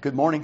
Good morning.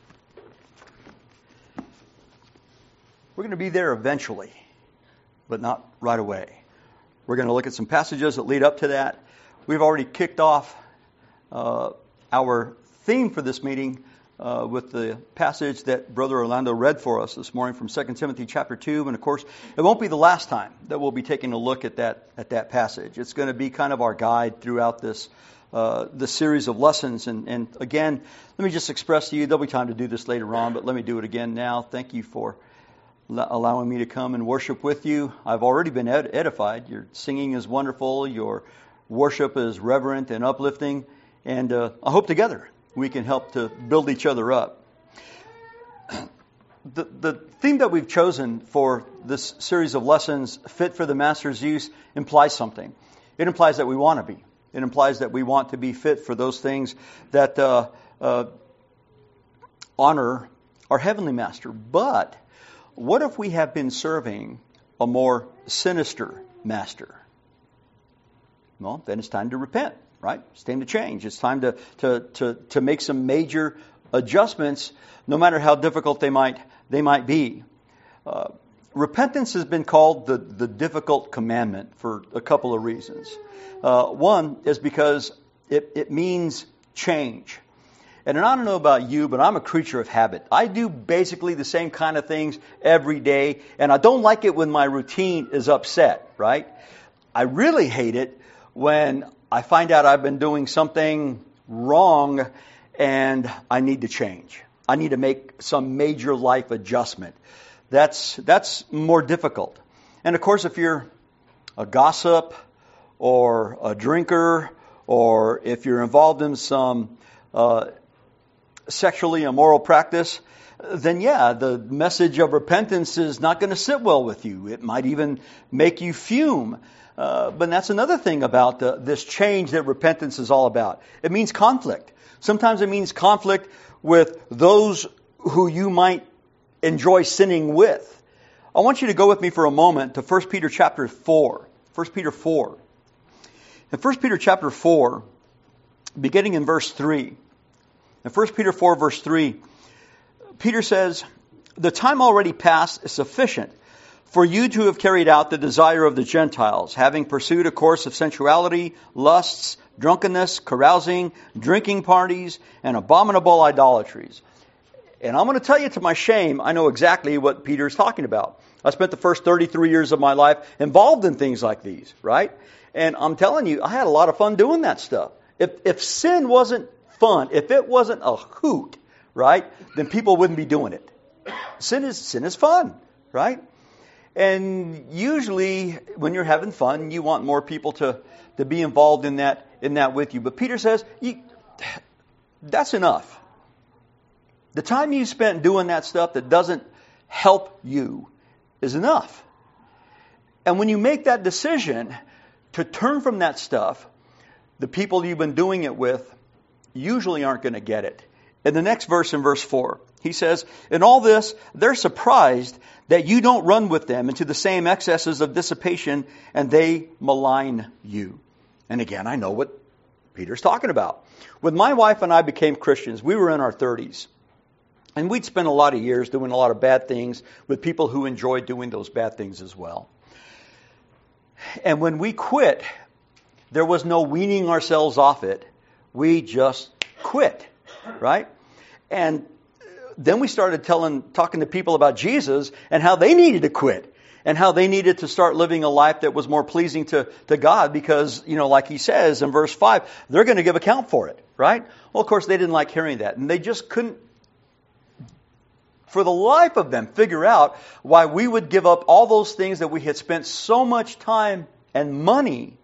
We're going to be there eventually, but not right away. We're going to look at some passages that lead up to that. We've already kicked off our theme for this meeting with the passage that Brother Orlando read for us this morning from 2 Timothy chapter 2. And of course, it won't be the last time that we'll be taking a look at that passage. It's going to be kind of our guide throughout this series of lessons. And again, let me just express to you, there'll be time to do this later on, but let me do it again now. Thank you for allowing me to come and worship with you. I've already been edified. Your singing is wonderful. Your worship is reverent and uplifting. And I hope together we can help to build each other up. The theme that we've chosen for this series of lessons, Fit for the Master's Use, implies something. It implies that we want to be. It implies that we want to be fit for those things that honor our Heavenly Master. But what if we have been serving a more sinister master? Well, then it's time to repent, right? It's time to change. It's time to make some major adjustments, no matter how difficult they might be. Repentance has been called the difficult commandment for a couple of reasons. One is because it means change. And I don't know about you, but I'm a creature of habit. I do basically the same kind of things every day, and I don't like it when my routine is upset, right? I really hate it when I find out I've been doing something wrong and I need to change. I need to make some major life adjustment. That's more difficult. And of course, if you're a gossip or a drinker, or if you're involved in some sexually immoral practice, then yeah, the message of repentance is not going to sit well with you. It might even make you fume. But that's another thing about this change that repentance is all about. It means conflict. Sometimes it means conflict with those who you might enjoy sinning with. I want you to go with me for a moment to 1 Peter chapter 4. 1 Peter 4. In 1 Peter chapter 4, beginning in verse 3. In 1 Peter 4 verse 3, Peter says, "The time already past is sufficient for you to have carried out the desire of the Gentiles, having pursued a course of sensuality, lusts, drunkenness, carousing, drinking parties, and abominable idolatries." And I'm going to tell you, to my shame, I know exactly what Peter's talking about. I spent the first 33 years of my life involved in things like these, right? And I'm telling you, I had a lot of fun doing that stuff. If sin wasn't fun, if it wasn't a hoot, right, then people wouldn't be doing it. Sin is fun, right? And usually, when you're having fun, you want more people to be involved in that with you. But Peter says, that's enough. The time you spent doing that stuff that doesn't help you is enough. And when you make that decision to turn from that stuff, the people you've been doing it with usually aren't going to get it. In the next verse, in verse 4, he says, "In all this, they're surprised that you don't run with them into the same excesses of dissipation, and they malign you." And again, I know what Peter's talking about. When my wife and I became Christians, we were in our 30s. And we'd spent a lot of years doing a lot of bad things with people who enjoyed doing those bad things as well. And when we quit, there was no weaning ourselves off it. We just quit, right? And then we started talking to people about Jesus and how they needed to quit and how they needed to start living a life that was more pleasing to God because, like he says in verse 5, they're going to give account for it, right? Well, of course, they didn't like hearing that. And they just couldn't, for the life of them, figure out why we would give up all those things that we had spent so much time and money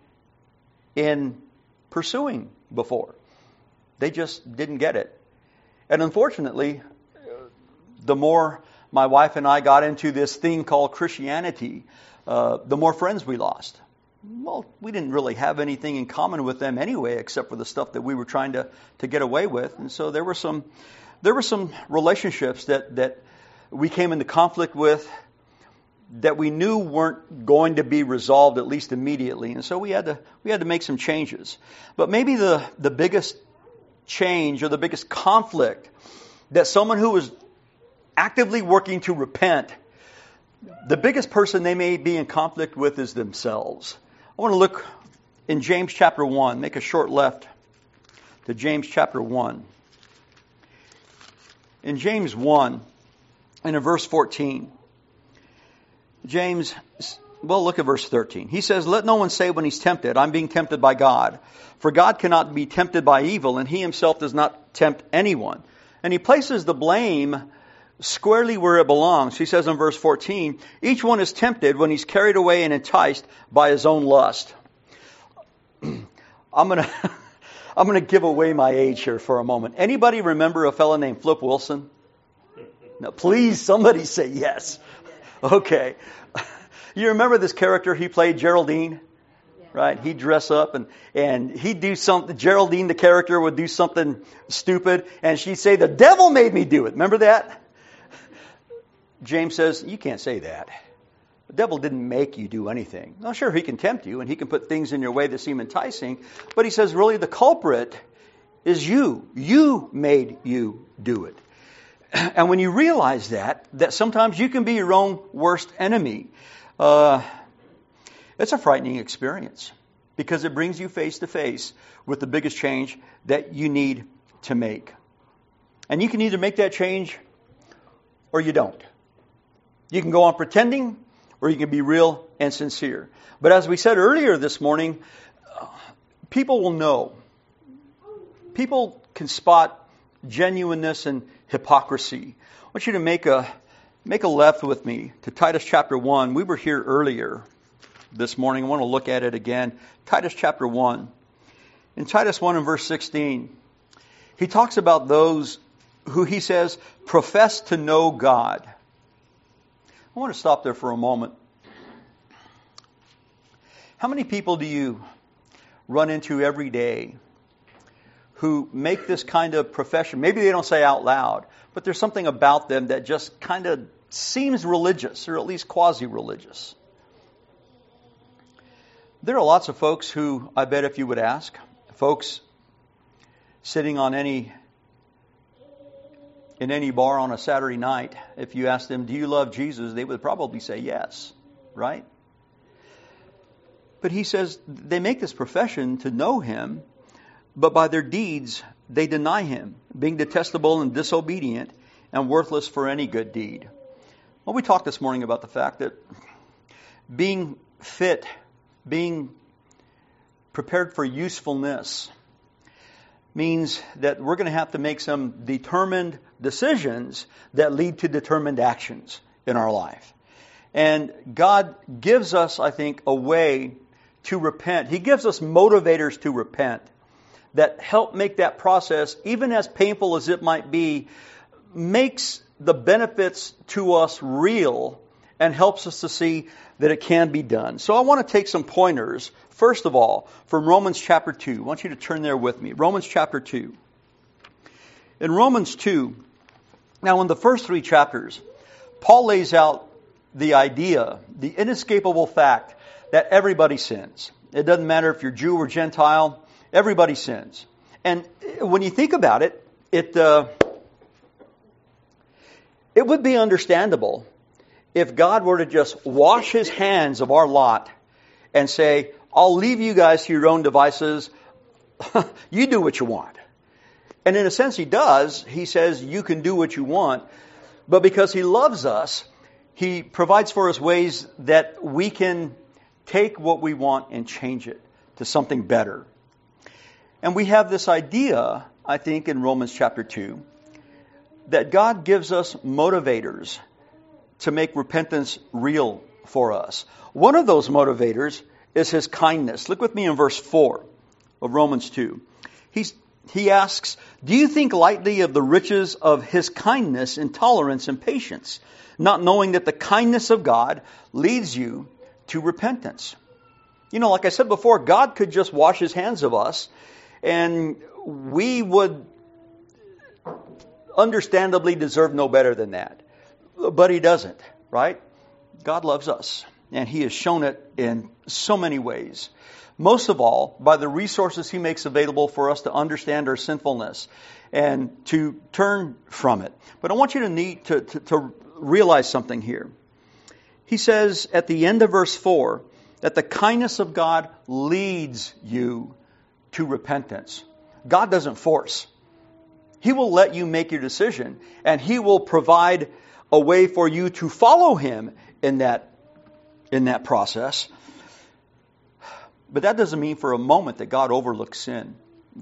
in pursuing before. They just didn't get it. And unfortunately, the more my wife and I got into this thing called Christianity, the more friends we lost. Well, we didn't really have anything in common with them anyway, except for the stuff that we were trying to get away with. And so there were some relationships that we came into conflict with that we knew weren't going to be resolved, at least immediately. And so we had to make some changes. But maybe the biggest change or the biggest conflict that someone who is actively working to repent, the biggest person they may be in conflict with is themselves. I want to look in James chapter 1, make a short left to James chapter 1. In James 1, and in verse 14, look at verse 13. He says, "Let no one say when he's tempted, I'm being tempted by God. For God cannot be tempted by evil, and he himself does not tempt anyone." And he places the blame squarely where it belongs. He says in verse 14, "Each one is tempted when he's carried away and enticed by his own lust." I'm gonna give away my age here for a moment. Anybody remember a fellow named Flip Wilson? No, please, somebody say yes. Okay. You remember this character he played, Geraldine? Right? He'd dress up and he'd do something. Geraldine, the character, would do something stupid, and she'd say, "The devil made me do it." Remember that? James says, you can't say that. The devil didn't make you do anything. Now, sure, he can tempt you, and he can put things in your way that seem enticing, but he says, really, the culprit is you. You made you do it. And when you realize that sometimes you can be your own worst enemy, it's a frightening experience because it brings you face to face with the biggest change that you need to make. And you can either make that change or you don't. You can go on pretending or you can be real and sincere. But as we said earlier this morning, people will know. People can spot genuineness and hypocrisy. I want you to make a left with me to Titus chapter 1. We were here earlier this morning. I want to look at it again. Titus chapter 1. In Titus 1 and verse 16, he talks about those who, he says, profess to know God. I want to stop there for a moment. How many people do you run into every day who make this kind of profession? Maybe they don't say out loud, but there's something about them that just kind of seems religious, or at least quasi-religious. There are lots of folks who, I bet if you would ask, folks sitting in any bar on a Saturday night, if you ask them, do you love Jesus? They would probably say yes, right? But he says they make this profession to know him, but by their deeds they deny him, being detestable and disobedient and worthless for any good deed. Well, we talked this morning about the fact that being fit, being prepared for usefulness, means that we're going to have to make some determined decisions that lead to determined actions in our life. And God gives us, I think, a way to repent. He gives us motivators to repent that help make that process, even as painful as it might be, makes the benefits to us real and helps us to see that it can be done. So I want to take some pointers, first of all, from Romans chapter 2. I want you to turn there with me. Romans chapter 2. In Romans 2, now in the first 3 chapters, Paul lays out the idea, the inescapable fact that everybody sins. It doesn't matter if you're Jew or Gentile, everybody sins. And when you think about it, it would be understandable if God were to just wash his hands of our lot and say, I'll leave you guys to your own devices. You do what you want. And in a sense he does. He says you can do what you want. But because he loves us, he provides for us ways that we can take what we want and change it to something better. And we have this idea, I think, in Romans chapter 2, that God gives us motivators to make repentance real for us. One of those motivators is his kindness. Look with me in verse 4 of Romans 2. He asks, do you think lightly of the riches of his kindness and tolerance and patience, not knowing that the kindness of God leads you to repentance? You know, like I said before, God could just wash his hands of us and we would understandably deserve no better than that. But he doesn't, right? God loves us. And He has shown it in so many ways. Most of all, by the resources He makes available for us to understand our sinfulness and to turn from it. But I want you to realize something here. He says at the end of verse 4 that the kindness of God leads you to repentance. God doesn't force. He will let you make your decision, and He will provide a way for you to follow Him in that process. But that doesn't mean for a moment that God overlooks sin.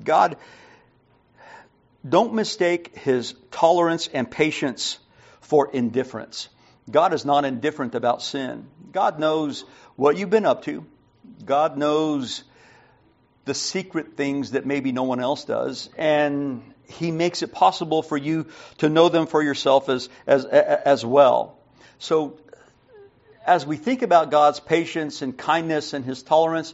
Don't mistake His tolerance and patience for indifference. God is not indifferent about sin. God knows what you've been up to. God knows the secret things that maybe no one else does, and He makes it possible for you to know them for yourself as well. So, as we think about God's patience and kindness and His tolerance,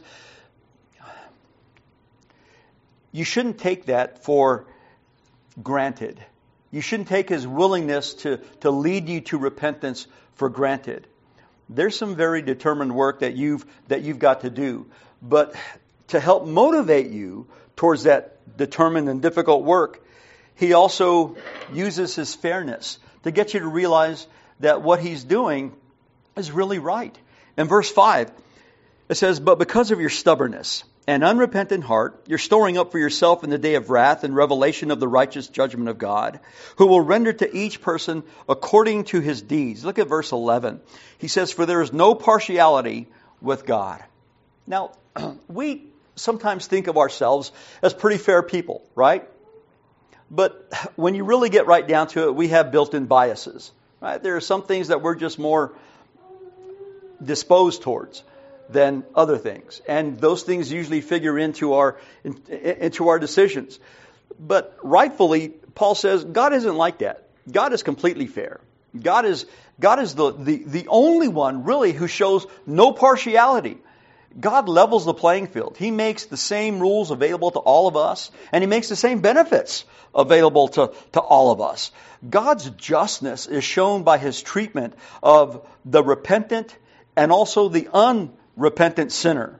you shouldn't take that for granted. You shouldn't take His willingness to lead you to repentance for granted. There's some very determined work that you've got to do. But to help motivate you towards that determined and difficult work, He also uses His fairness to get you to realize that what He's doing is really right. In verse 5, it says, "But because of your stubbornness and unrepentant heart, you're storing up for yourself in the day of wrath and revelation of the righteous judgment of God, who will render to each person according to his deeds." Look at verse 11. He says, "For there is no partiality with God." Now, we sometimes think of ourselves as pretty fair people, right? But when you really get right down to it, we have built-in biases, right? There are some things that we're just more disposed towards than other things, and those things usually figure into our decisions. But rightfully, Paul says God isn't like that. God is completely fair. God is the only one really who shows no partiality. God levels the playing field. He makes the same rules available to all of us, and He makes the same benefits available to all of us. God's justness is shown by His treatment of the repentant and also the unrepentant sinner.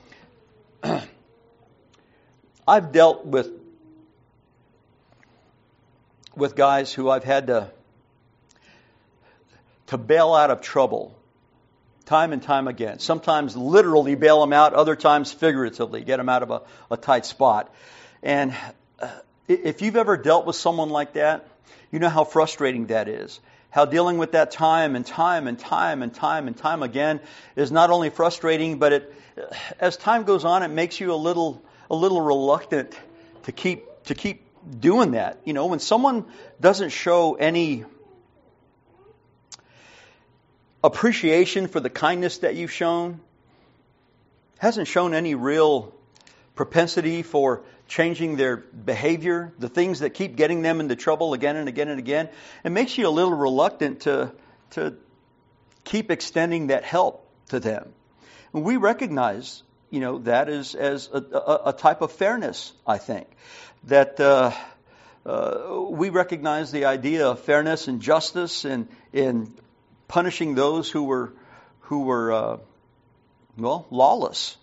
I've dealt with guys who I've had to bail out of trouble time and time again. Sometimes literally bail them out, other times figuratively, get them out of a tight spot. And if you've ever dealt with someone like that, you know how frustrating that is. How dealing with that time and time again is not only frustrating, but as time goes on, it makes you a little reluctant to keep doing that. You know, when someone doesn't show any appreciation for the kindness that you've shown, hasn't shown any real propensity for changing their behavior, the things that keep getting them into trouble again and again and again, it makes you a little reluctant to keep extending that help to them. And we recognize, that as a type of fairness, I think. That we recognize the idea of fairness and justice in punishing those who were lawless.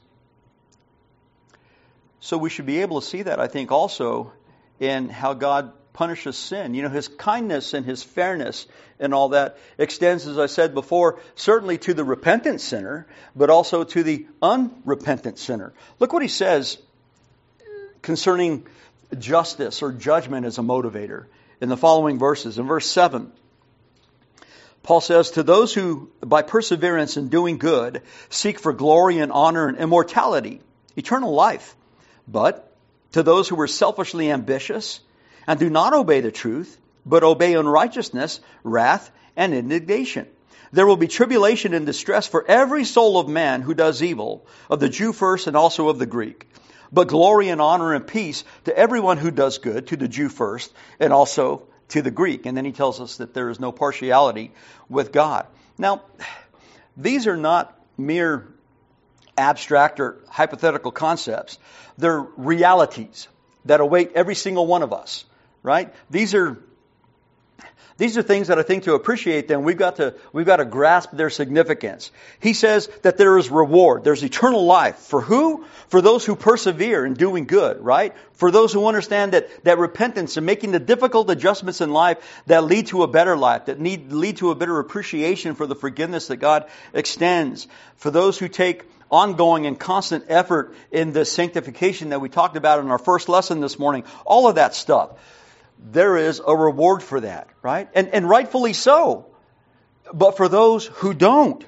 So we should be able to see that, I think, also in how God punishes sin. His kindness and His fairness and all that extends, as I said before, certainly to the repentant sinner, but also to the unrepentant sinner. Look what He says concerning justice or judgment as a motivator in the following verses. In verse 7, Paul says, "To those who, by perseverance in doing good, seek for glory and honor and immortality, eternal life. But to those who are selfishly ambitious and do not obey the truth, but obey unrighteousness, wrath, and indignation. There will be tribulation and distress for every soul of man who does evil, of the Jew first and also of the Greek. But glory and honor and peace to everyone who does good, to the Jew first and also to the Greek." And then he tells us that there is no partiality with God. Now, these are not mere abstract or hypothetical concepts. They're realities that await every single one of us, right? These are These are things that I think to appreciate them, we've got to grasp their significance. He says that there is reward. There's eternal life. For who? For those who persevere in doing good, right? For those who understand that repentance and making the difficult adjustments in life that lead to a better life, that lead to a better appreciation for the forgiveness that God extends. For those who take ongoing and constant effort in the sanctification that we talked about in our first lesson this morning. All of that stuff. There is a reward for that, right? And rightfully so. But for those who don't,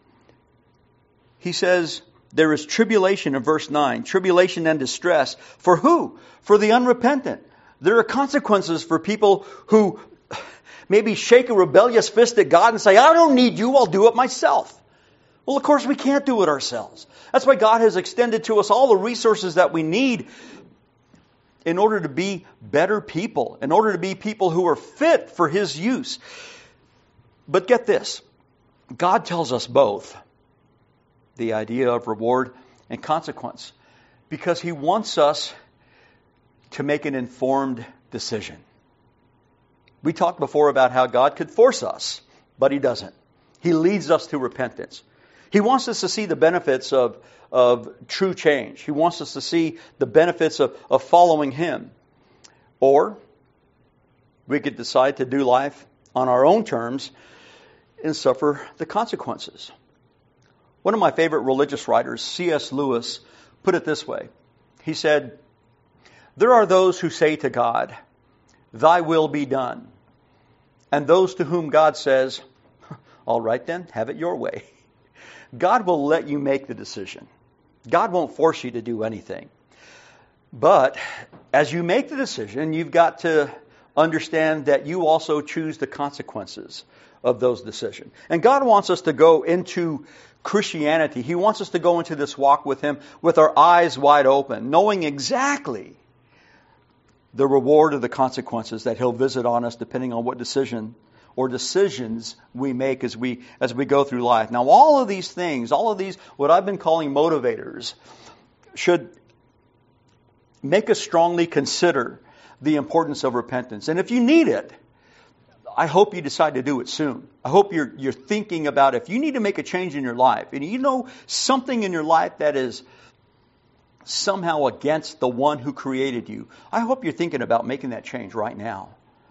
he says there is tribulation in verse 9. Tribulation and distress. For who? For the unrepentant. There are consequences for people who maybe shake a rebellious fist at God and say, I don't need you, I'll do it myself. Well, of course we can't do it ourselves. That's why God has extended to us all the resources that we need in order to be better people, in order to be people who are fit for His use. But get this, God tells us both the idea of reward and consequence because He wants us to make an informed decision. We talked before about how God could force us, but He doesn't. He leads us to repentance. He wants us to see the benefits of true change. He wants us to see the benefits of following Him. Or we could decide to do life on our own terms and suffer the consequences. One of my favorite religious writers, C.S. Lewis, put it this way. He said, there are those who say to God, Thy will be done. And those to whom God says, all right then, have it your way. God will let you make the decision. God won't force you to do anything. But as you make the decision, you've got to understand that you also choose the consequences of those decisions. And God wants us to go into Christianity. He wants us to go into this walk with Him with our eyes wide open, knowing exactly the reward of the consequences that He'll visit on us depending on what decision or decisions we make as we go through life. Now, all of these things, what I've been calling motivators, should make us strongly consider the importance of repentance. And if you need it, I hope you decide to do it soon. I hope you're thinking about if you need to make a change in your life, and you know something in your life that is somehow against the one who created you, I hope you're thinking about making that change right now.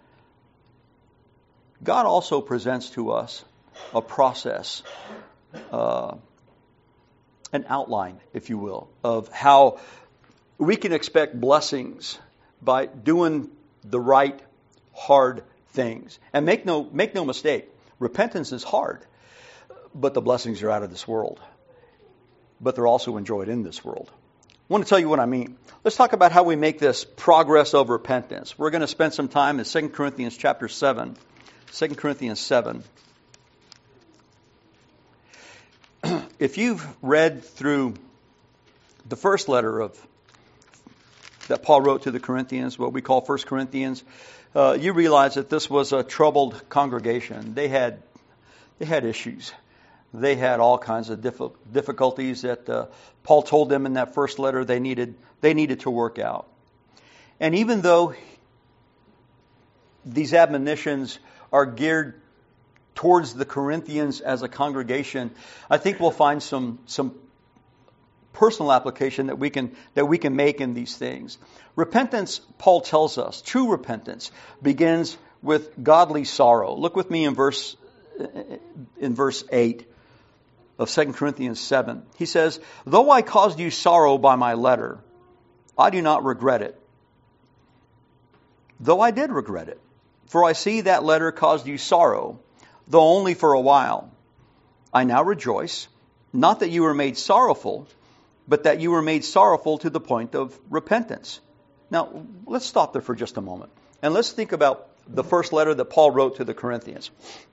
God also presents to us a process, an outline, if you will, of how we can expect blessings by doing the right, hard things. And make no mistake, repentance is hard, but the blessings are out of this world. But they're also enjoyed in this world. I want to tell you what I mean. Let's talk about how we make this progress of repentance. We're going to spend some time in 2 Corinthians chapter 7. 2 Corinthians 7. If you've read through the first letter that Paul wrote to the Corinthians, what we call 1 Corinthians, you realize that this was a troubled congregation. They had issues. They had all kinds of difficulties that Paul told them in that first letter they needed to work out. And even though these admonitions are geared towards the Corinthians as a congregation, I think we'll find some personal application that we can make in these things. Repentance, Paul tells us, true repentance begins with godly sorrow. Look with me in verse 8 of 2 Corinthians 7. He says, though I caused you sorrow by my letter, I do not regret it. Though I did regret it. For I see that letter caused you sorrow, though only for a while. I now rejoice, not that you were made sorrowful, but that you were made sorrowful to the point of repentance. Now, let's stop there for just a moment. And let's think about the first letter that Paul wrote to the Corinthians.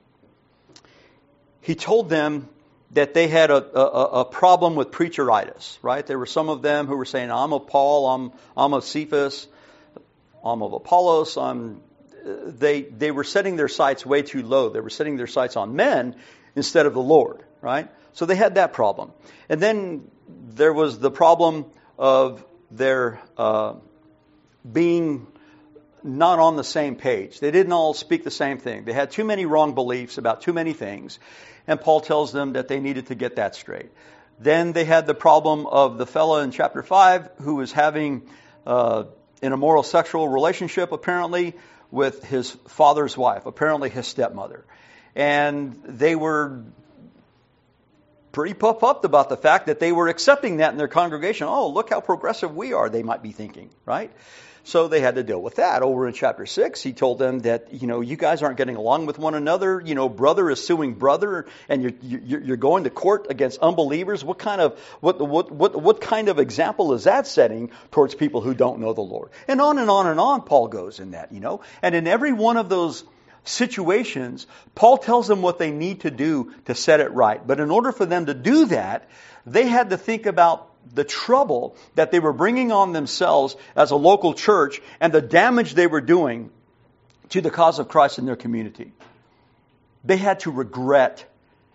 He told them that they had a problem with preacheritis, right? There were some of them who were saying, I'm of Paul, I'm of Cephas, I'm of Apollos, They were setting their sights way too low. They were setting their sights on men instead of the Lord, right? So they had that problem. And then there was the problem of their being not on the same page. They didn't all speak the same thing. They had too many wrong beliefs about too many things. And Paul tells them that they needed to get that straight. Then they had the problem of the fella in chapter 5 who was having an immoral sexual relationship, apparently, with his father's wife, apparently his stepmother. And they were pretty puffed about the fact that they were accepting that in their congregation. Oh, look how progressive we are, they might be thinking, right? So they had to deal with that. Over in chapter 6, he told them that, you guys aren't getting along with one another. Brother is suing brother, and you're going to court against unbelievers. What kind of example is that setting towards people who don't know the Lord? And on and on and on Paul goes in that, And in every one of those situations, Paul tells them what they need to do to set it right. But in order for them to do that, they had to think about the trouble that they were bringing on themselves as a local church and the damage they were doing to the cause of Christ in their community. They had to regret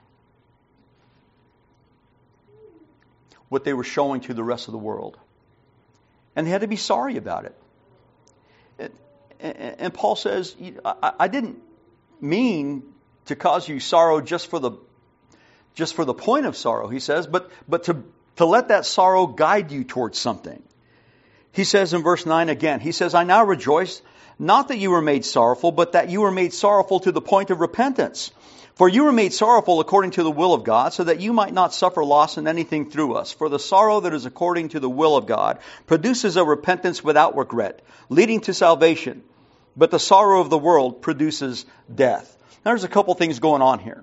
what they were showing to the rest of the world. And they had to be sorry about it. And Paul says, I didn't mean to cause you sorrow just for the point of sorrow, he says, but to let that sorrow guide you towards something. He says in verse 9 again, he says, I now rejoice, not that you were made sorrowful, but that you were made sorrowful to the point of repentance. For you were made sorrowful according to the will of God, so that you might not suffer loss in anything through us. For the sorrow that is according to the will of God produces a repentance without regret, leading to salvation. But the sorrow of the world produces death. Now, there's a couple things going on here.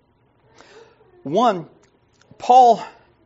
One, Paul,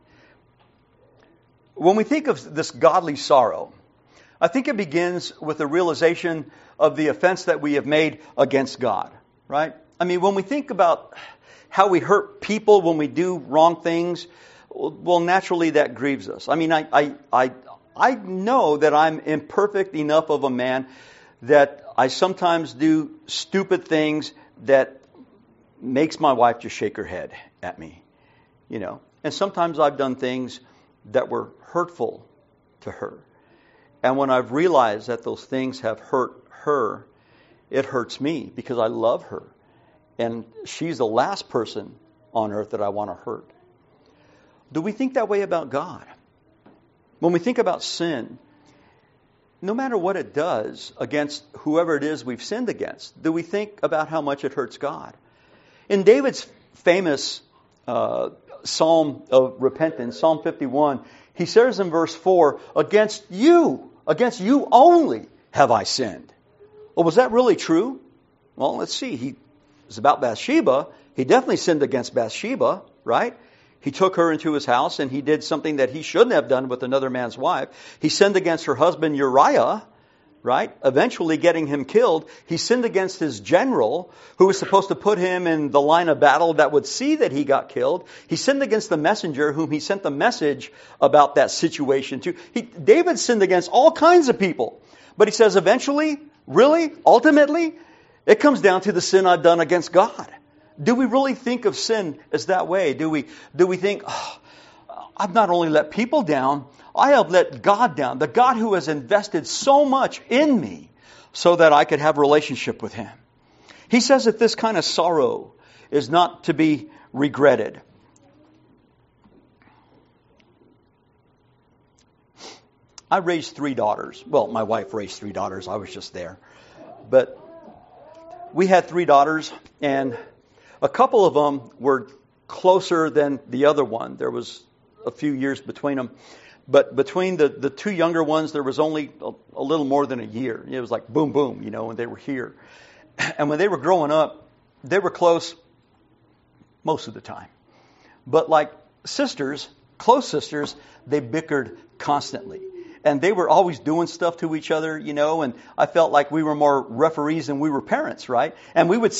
when we think of this godly sorrow, I think it begins with the realization of the offense that we have made against God, right? I mean, when we think about how we hurt people when we do wrong things, well, naturally that grieves us. I mean, I know that I'm imperfect enough of a man that I sometimes do stupid things that makes my wife just shake her head at me, And sometimes I've done things that were hurtful to her. And when I've realized that those things have hurt her, it hurts me because I love her. And she's the last person on earth that I want to hurt. Do we think that way about God? When we think about sin, no matter what it does against whoever it is we've sinned against, do we think about how much it hurts God? In David's famous Psalm of repentance, Psalm 51, he says in verse 4, against you only have I sinned. Well, was that really true? Well, let's see. It's about Bathsheba. He definitely sinned against Bathsheba, right? He took her into his house and he did something that he shouldn't have done with another man's wife. He sinned against her husband Uriah, right? Eventually getting him killed. He sinned against his general, who was supposed to put him in the line of battle that would see that he got killed. He sinned against the messenger whom he sent the message about that situation to. David sinned against all kinds of people. But he says eventually, really, ultimately, it comes down to the sin I've done against God. Do we really think of sin as that way? Do we think, I've not only let people down, I have let God down. The God who has invested so much in me so that I could have a relationship with Him. He says that this kind of sorrow is not to be regretted. I raised 3 daughters. Well, my wife raised 3 daughters. I was just there. But we had 3 daughters, and a couple of them were closer than the other one. There was a few years between them. But between the 2 younger ones, there was only a little more than a year. It was like boom, boom, when they were here. And when they were growing up, they were close most of the time. But like sisters, close sisters, they bickered constantly. And they were always doing stuff to each other, and I felt like we were more referees than we were parents, right? And we would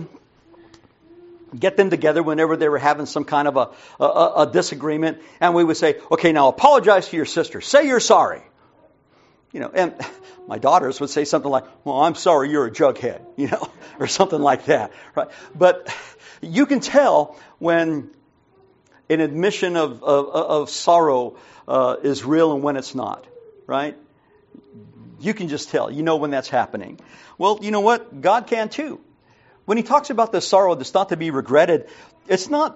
get them together whenever they were having some kind of a disagreement, and we would say, okay, now apologize to your sister. Say you're sorry. And my daughters would say something like, well, I'm sorry, you're a jughead, or something like that, right? But you can tell when an admission of sorrow is real and when it's not, right? You can just tell. You know when that's happening. Well, you know what? God can too. When he talks about the sorrow that's not to be regretted, it's not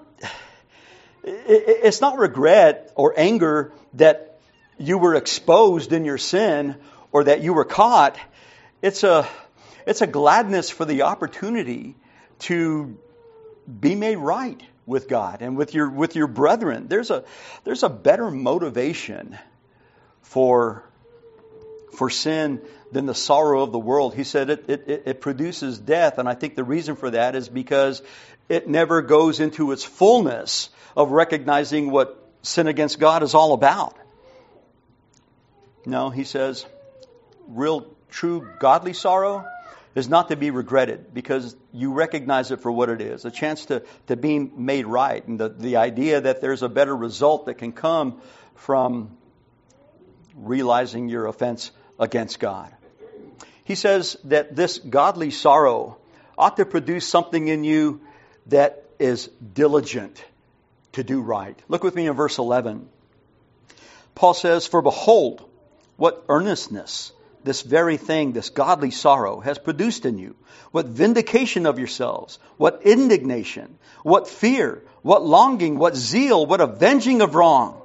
regret or anger that you were exposed in your sin or that you were caught. It's a gladness for the opportunity to be made right with God and with your brethren. There's a better motivation for sin than the sorrow of the world. He said it produces death, and I think the reason for that is because it never goes into its fullness of recognizing what sin against God is all about. No, he says, real, true, godly sorrow is not to be regretted because you recognize it for what it is, a chance to be made right, and the idea that there's a better result that can come from realizing your offense against God. He says that this godly sorrow ought to produce something in you that is diligent to do right. Look with me in verse 11. Paul says, "For behold, what earnestness this very thing, this godly sorrow, has produced in you. What vindication of yourselves, what indignation, what fear, what longing, what zeal, what avenging of wrong."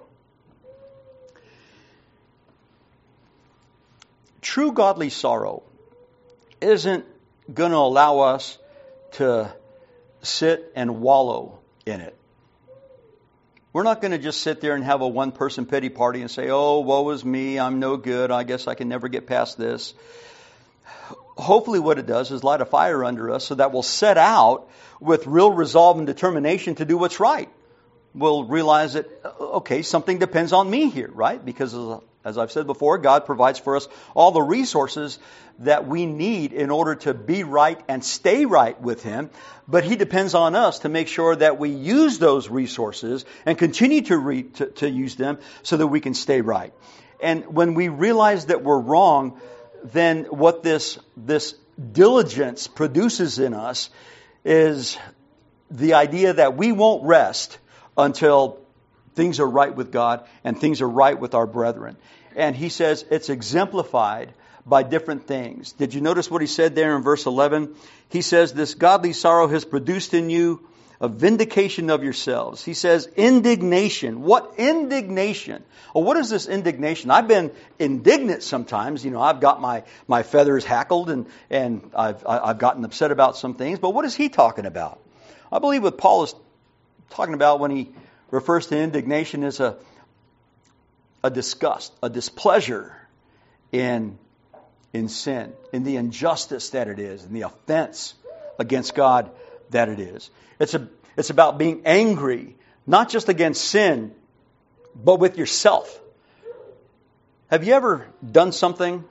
True godly sorrow isn't going to allow us to sit and wallow in it. We're not going to just sit there and have a one-person pity party and say, "Oh, woe is me, I'm no good, I guess I can never get past this." Hopefully what it does is light a fire under us so that we'll set out with real resolve and determination to do what's right. We'll realize that, okay, something depends on me here, right? Because as I've said before, God provides for us all the resources that we need in order to be right and stay right with Him. But He depends on us to make sure that we use those resources and continue to use them so that we can stay right. And when we realize that we're wrong, then what this diligence produces in us is the idea that we won't rest until things are right with God and things are right with our brethren. And he says it's exemplified by different things. Did you notice what he said there in verse 11? He says, "This godly sorrow has produced in you a vindication of yourselves." He says indignation. What indignation? Well, what is this indignation? I've been indignant sometimes. You know, I've got my feathers hackled and I've gotten upset about some things. But what is he talking about? I believe what Paul is talking about when he refers to indignation is a disgust, a displeasure in sin, in the injustice that it is, in the offense against God that it is. It's about being angry, not just against sin, but with yourself. Have you ever done something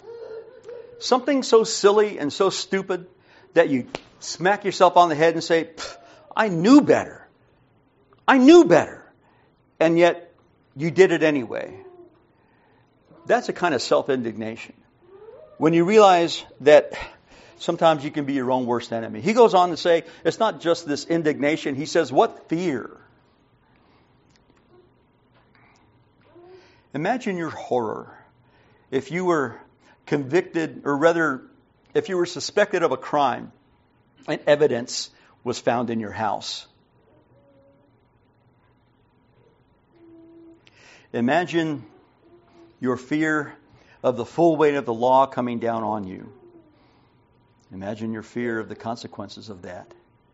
so silly and so stupid that you smack yourself on the head and say, "I knew better. I knew better." And yet you did it anyway. That's a kind of self-indignation. When you realize that sometimes you can be your own worst enemy. He goes on to say, it's not just this indignation. He says, what fear? Imagine your horror if you were convicted, or rather, if you were suspected of a crime and evidence was found in your house. Imagine your fear of the full weight of the law coming down on you. Imagine your fear of the consequences of that.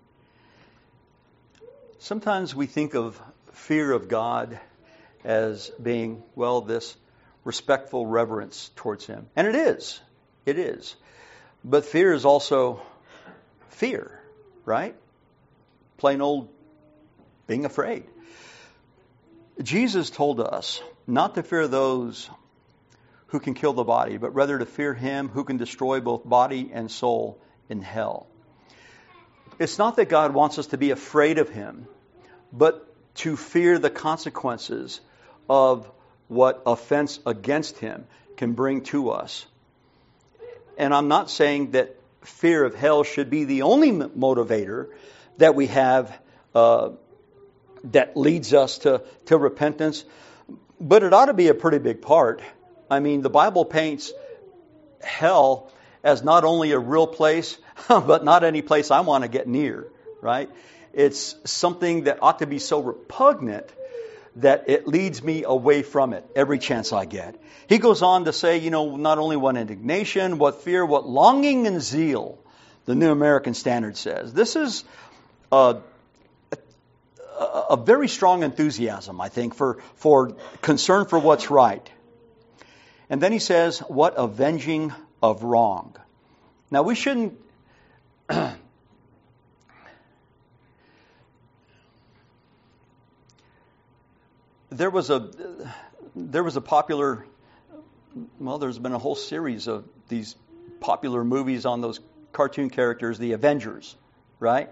Sometimes we think of fear of God as being, well, this respectful reverence towards Him. And it is. It is. But fear is also fear, right? Plain old being afraid. Jesus told us not to fear those who can kill the body, but rather to fear Him who can destroy both body and soul in hell. It's not that God wants us to be afraid of Him, but to fear the consequences of what offense against Him can bring to us. And I'm not saying that fear of hell should be the only motivator that we have that leads us to repentance, but it ought to be a pretty big part. I mean, the Bible paints hell as not only a real place, but not any place I want to get near, right? It's something that ought to be so repugnant that it leads me away from it every chance I get. He goes on to say, not only what indignation, what fear, what longing and zeal, the New American Standard says. This is a very strong enthusiasm, I think, for concern for what's right. And then he says, what avenging of wrong. Now, we shouldn't... There was a popular... Well, there's been a whole series of these popular movies on those cartoon characters, the Avengers, right?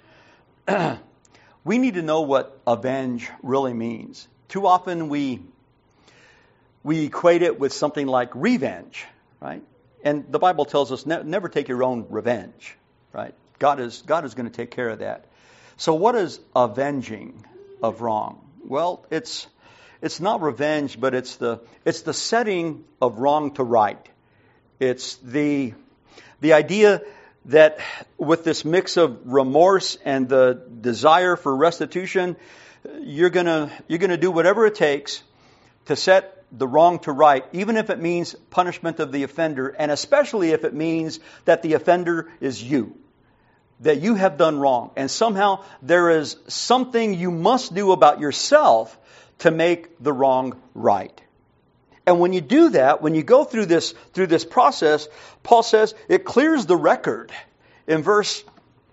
We need to know what avenge really means. Too often we equate it with something like revenge, right? And the Bible tells us never take your own revenge, right? God is going to take care of that. So what is avenging of wrong? Well, it's not revenge, but it's the setting of wrong to right. It's the idea that with this mix of remorse and the desire for restitution, you're gonna do whatever it takes to set the wrong to right, even if it means punishment of the offender, and especially if it means that the offender is you, that you have done wrong, and somehow there is something you must do about yourself to make the wrong right. And when you do that, when you go through this process, Paul says it clears the record. In verse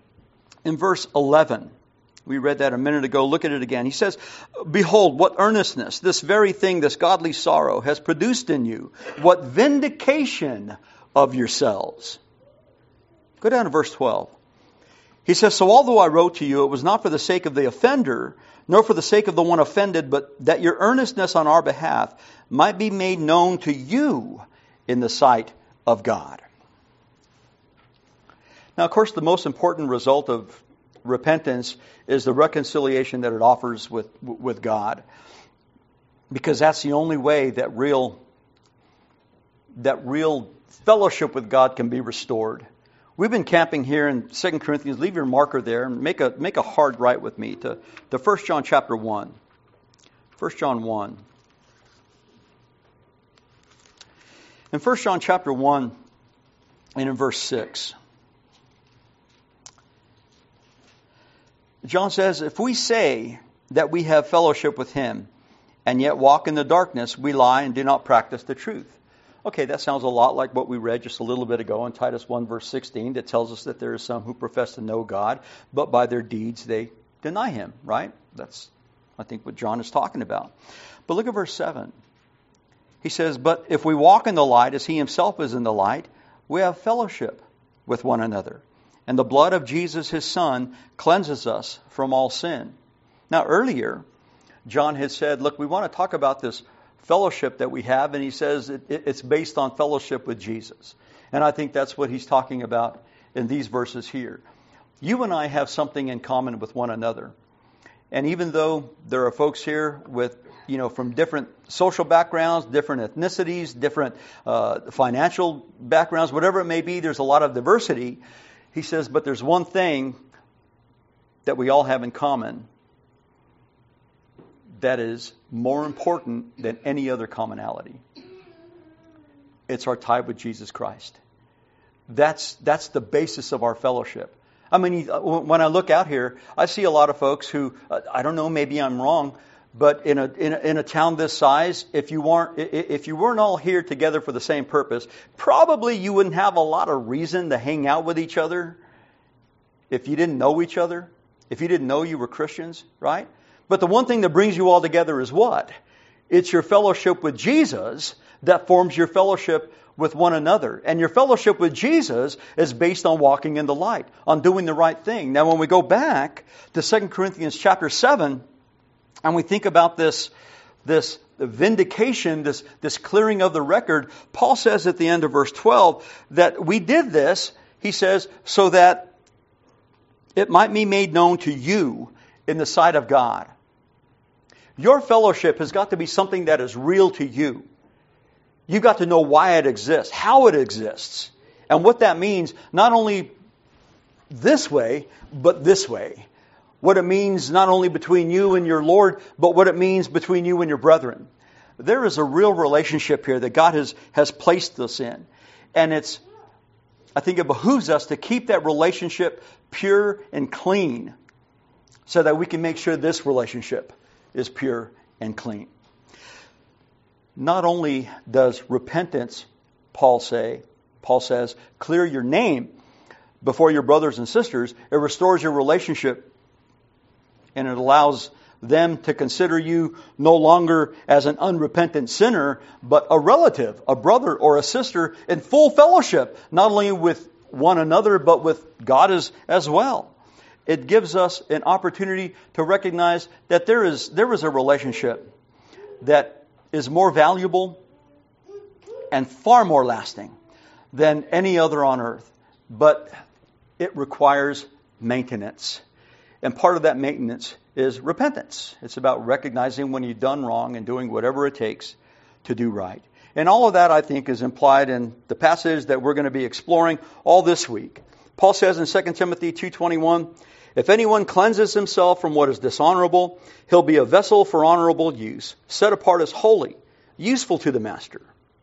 11, we read that a minute ago. Look at it again. He says, behold, what earnestness, this very thing, this godly sorrow has produced in you. What vindication of yourselves. Go down to verse 12. He says, so although I wrote to you, it was not for the sake of the offender, nor for the sake of the one offended, but that your earnestness on our behalf might be made known to you in the sight of God. Now, of course, the most important result of repentance is the reconciliation that it offers with God. Because that's the only way that real fellowship with God can be restored. We've been camping here in 2 Corinthians. Leave your marker there and make a hard right with me to 1 John chapter 1. 1 John 1. In 1 John chapter 1 and in verse 6, John says, if we say that we have fellowship with him and yet walk in the darkness, we lie and do not practice the truth. Okay, that sounds a lot like what we read just a little bit ago in Titus 1 verse 16 that tells us that there are some who profess to know God, but by their deeds they deny him, right? That's, I think, what John is talking about. But look at verse 7. He says, but if we walk in the light as he himself is in the light, we have fellowship with one another. And the blood of Jesus, his son, cleanses us from all sin. Now earlier, John had said, look, we want to talk about this fellowship that we have, and he says it's based on fellowship with Jesus. And I think that's what he's talking about in these verses here. You and I have something in common with one another. And even though there are folks here with, from different social backgrounds, different ethnicities, different financial backgrounds, whatever it may be, there's a lot of diversity. He says, but there's one thing that we all have in common that is more important than any other commonality. It's our tie with Jesus Christ. That's the basis of our fellowship. I mean, when I look out here, I see a lot of folks who, I don't know, maybe I'm wrong, but in a town this size, if you weren't all here together for the same purpose, probably you wouldn't have a lot of reason to hang out with each other if you didn't know each other, if you didn't know you were Christians, right? But the one thing that brings you all together is what? It's your fellowship with Jesus that forms your fellowship with one another. And your fellowship with Jesus is based on walking in the light, on doing the right thing. Now, when we go back to 2 Corinthians chapter 7, and we think about this vindication, this clearing of the record, Paul says at the end of verse 12 that we did this, he says, so that it might be made known to you in the sight of God. Your fellowship has got to be something that is real to you. You've got to know why it exists, how it exists, and what that means, not only this way, but this way. What it means not only between you and your Lord, but what it means between you and your brethren. There is a real relationship here that God has placed us in. And I think it behooves us to keep that relationship pure and clean so that we can make sure this relationship is pure and clean. Not only does repentance, Paul says, clear your name before your brothers and sisters, it restores your relationship and it allows them to consider you no longer as an unrepentant sinner, but a relative, a brother or a sister in full fellowship, not only with one another, but with God as well. It gives us an opportunity to recognize that there is a relationship that is more valuable and far more lasting than any other on earth. But it requires maintenance. And part of that maintenance is repentance. It's about recognizing when you've done wrong and doing whatever it takes to do right. And all of that, I think, is implied in the passage that we're going to be exploring all this week. Paul says in 2 Timothy 2:21, if anyone cleanses himself from what is dishonorable, he'll be a vessel for honorable use, set apart as holy, useful to the master,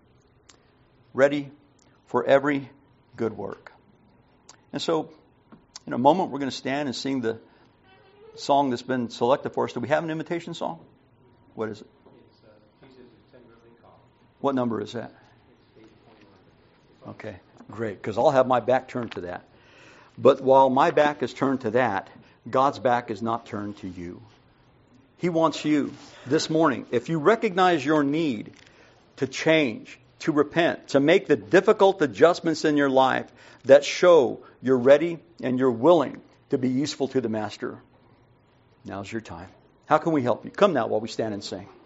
ready for every good work. And so, in a moment, we're going to stand and sing the song that's been selected for us. Do we have an invitation song? What is it? It's Jesus is tenderly called. What number is that? It's 821. Okay, great, because I'll have my back turned to that. But while my back is turned to that, God's back is not turned to you. He wants you this morning, if you recognize your need to change, to repent, to make the difficult adjustments in your life that show you're ready and you're willing to be useful to the Master, now's your time. How can we help you? Come now while we stand and sing.